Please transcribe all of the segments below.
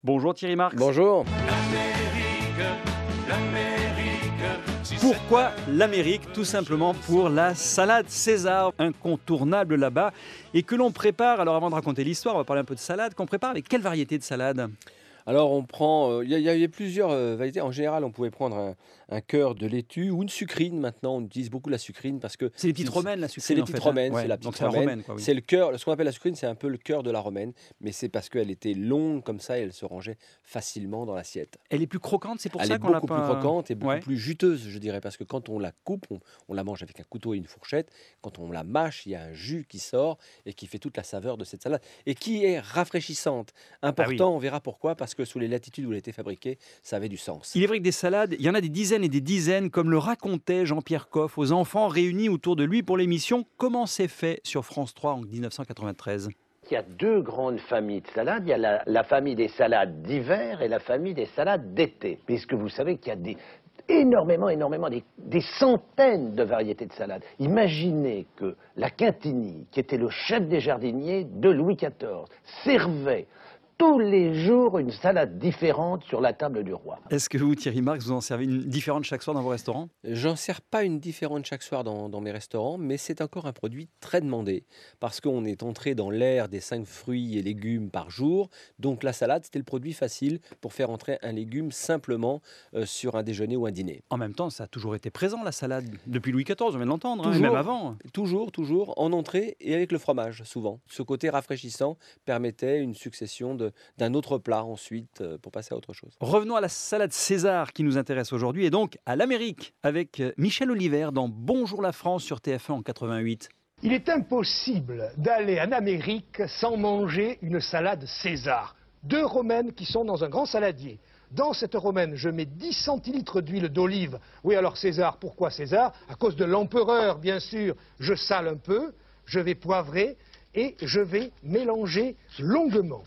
Bonjour Thierry Marx. Bonjour. Pourquoi l'Amérique? Tout simplement pour la salade César, incontournable là-bas, et que l'on prépare, alors avant de raconter l'histoire, on va parler un peu de salade, qu'on prépare avec quelle variété de salade? Alors on prend, il y a plusieurs variétés. En général, on pouvait prendre un cœur de laitue ou une sucrine. Maintenant, on utilise beaucoup la sucrine parce que C'est les petites romaines, la c'est sucrine les en petites fait, hein? romaines, Ouais, c'est la donc petite c'est la romaine. romaine, quoi, oui. C'est le cœur. Ce qu'on appelle la sucrine, c'est un peu le cœur de la romaine, mais c'est parce qu'elle était longue comme ça et elle se rangeait facilement dans l'assiette. Elle est plus croquante, c'est pour Elle ça est qu'on l'a beaucoup plus pas... croquante et beaucoup Ouais. plus juteuse, je dirais, parce que quand on la coupe, on la mange avec un couteau et une fourchette. Quand on la mâche, il y a un jus qui sort et qui fait toute la saveur de cette salade et qui est rafraîchissante. Ah oui. Important, on verra pourquoi, parce que sous les latitudes où elle a été fabriquée, ça avait du sens. Il est vrai que des salades, il y en a des dizaines et des dizaines, comme le racontait Jean-Pierre Coff aux enfants réunis autour de lui pour l'émission Comment c'est fait sur France 3 en 1993. Il y a deux grandes familles de salades. Il y a la famille des salades d'hiver et la famille des salades d'été. Puisque vous savez qu'il y a énormément, des centaines de variétés de salades. Imaginez que la Quintigny, qui était le chef des jardiniers de Louis XIV, servait tous les jours une salade différente sur la table du roi. Est-ce que vous, Thierry Marx, vous en servez une différente chaque soir dans vos restaurants? J'en sers pas une différente chaque soir dans mes restaurants, mais c'est encore un produit très demandé parce qu'on est entré dans l'ère des 5 fruits et légumes par jour. Donc la salade, c'était le produit facile pour faire entrer un légume simplement sur un déjeuner ou un dîner. En même temps, ça a toujours été présent, la salade, depuis Louis XIV, on vient de l'entendre, hein, et Toujours. même avant. Toujours, en entrée et avec le fromage, souvent. Ce côté rafraîchissant permettait une succession d'un autre plat ensuite pour passer à autre chose. Revenons à la salade César qui nous intéresse aujourd'hui, et donc à l'Amérique, avec Michel Oliver dans Bonjour la France sur TF1 en 88. Il est impossible d'aller en Amérique sans manger une salade César. 2 romaines qui sont dans un grand saladier. Dans cette romaine, je mets 10 centilitres d'huile d'olive. Oui, alors César, pourquoi César? À cause de l'empereur, bien sûr. Je sale un peu, je vais poivrer et je vais mélanger longuement.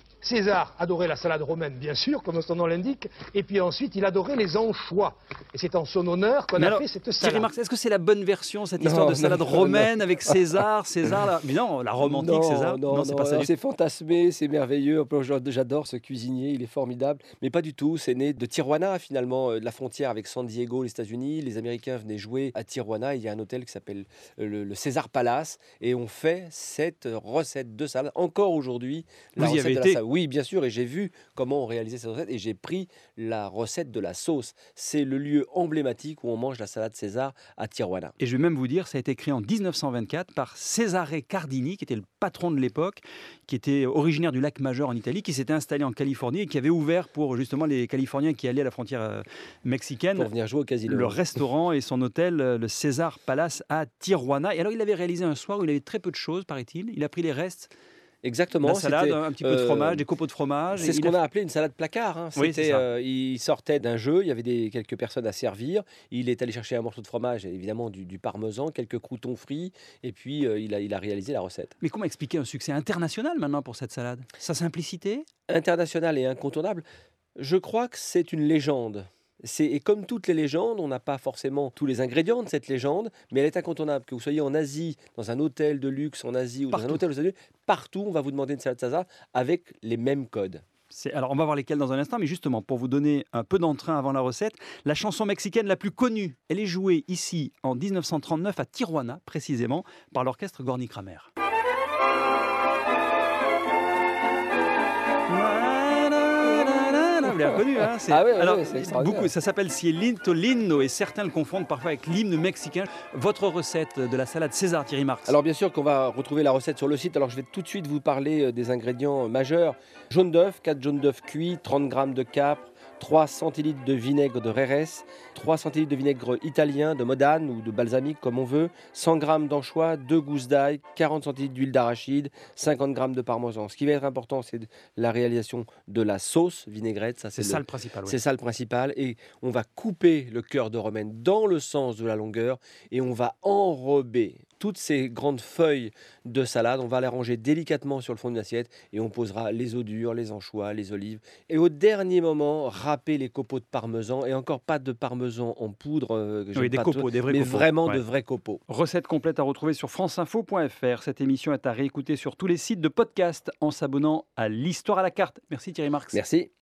César adorait la salade romaine, bien sûr, comme son nom l'indique, et puis ensuite il adorait les anchois. Et c'est en son honneur qu'on a fait cette Thierry salade. Marx, est-ce que c'est la bonne version, cette histoire de salade romaine avec César, mais non, la Rome antique, César? Non, c'est pas ça. C'est fantasmé, c'est merveilleux. J'adore ce cuisinier, il est formidable. Mais pas du tout, c'est né de Tijuana finalement, de la frontière avec San Diego, les États-Unis. Les Américains venaient jouer à Tijuana. Il y a un hôtel qui s'appelle le César Palace. Et on fait cette recette de salade encore aujourd'hui. Vous y avez été? Oui, bien sûr, et j'ai vu comment on réalisait cette recette et j'ai pris la recette de la sauce. C'est le lieu emblématique où on mange la salade César à Tijuana. Et je vais même vous dire, ça a été créé en 1924 par Cesare Cardini, qui était le patron de l'époque, qui était originaire du lac Majeur en Italie, qui s'était installé en Californie et qui avait ouvert pour justement les Californiens qui allaient à la frontière mexicaine Pour venir jouer au casino. le restaurant et son hôtel, le César Palace à Tijuana. Et alors, il avait réalisé un soir où il avait très peu de choses, paraît-il. Il a pris les restes Exactement. de la salade, c'était, un petit peu de fromage, des copeaux de fromage. C'est et ce il qu'on a- a appelé une salade placard. Hein. Oui, c'est ça. Il sortait d'un jeu, il y avait quelques personnes à servir. Il est allé chercher un morceau de fromage, évidemment du parmesan, quelques croûtons frits, et puis il a réalisé la recette. Mais comment expliquer un succès international maintenant pour cette salade? Sa simplicité? International et incontournable, je crois que c'est une légende. Et comme toutes les légendes, on n'a pas forcément tous les ingrédients de cette légende, mais elle est incontournable. Que vous soyez en Asie, dans un hôtel de luxe en Asie ou dans un Partout. hôtel aux États-Unis, partout, on va vous demander une salade César avec les mêmes codes. Alors, on va voir lesquels dans un instant, mais justement, pour vous donner un peu d'entrain avant la recette, la chanson mexicaine la plus connue, elle est jouée ici en 1939 à Tijuana, précisément, par l'orchestre Gorny Kramer. Vous l'avez reconnu, hein? Ah oui, c'est extraordinaire. Beaucoup, ça s'appelle Cielito Lindo et certains le confondent parfois avec l'hymne mexicain. Votre recette de la salade César, Thierry Marx? Alors bien sûr qu'on va retrouver la recette sur le site. Alors je vais tout de suite vous parler des ingrédients majeurs. Jaune d'œuf, 4 jaunes d'œuf cuits, 30 g de capre, 3 centilitres de vinaigre de Rérès, 3 centilitres de vinaigre italien, de Modane ou de balsamique comme on veut, 100 g d'anchois, 2 gousses d'ail, 40 centilitres d'huile d'arachide, 50 g de parmesan. Ce qui va être important, c'est la réalisation de la sauce vinaigrette. C'est ça le principal. C'est ça le principal. Et on va couper le cœur de romaine dans le sens de la longueur et on va enrober toutes ces grandes feuilles de salade, on va les ranger délicatement sur le fond d'une assiette et on posera les œufs durs, les anchois, les olives. Et au dernier moment, râper les copeaux de parmesan, et encore pas de parmesan en poudre, que j'aime Oui, des pas copeaux, des vrais mais copeaux. vraiment Ouais. de vrais copeaux. Recette complète à retrouver sur franceinfo.fr. Cette émission est à réécouter sur tous les sites de podcast en s'abonnant à l'Histoire à la carte. Merci Thierry Marx. Merci.